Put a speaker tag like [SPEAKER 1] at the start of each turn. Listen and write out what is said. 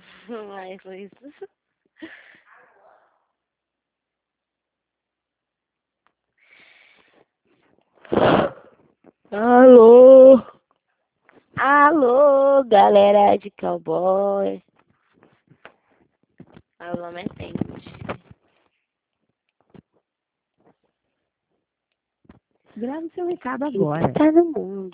[SPEAKER 1] Ai, Luiz.
[SPEAKER 2] Alô?
[SPEAKER 1] Alô, galera de cowboy. Ah, o nome é Tente.
[SPEAKER 2] Grave seu recado agora.
[SPEAKER 1] Tá no mundo.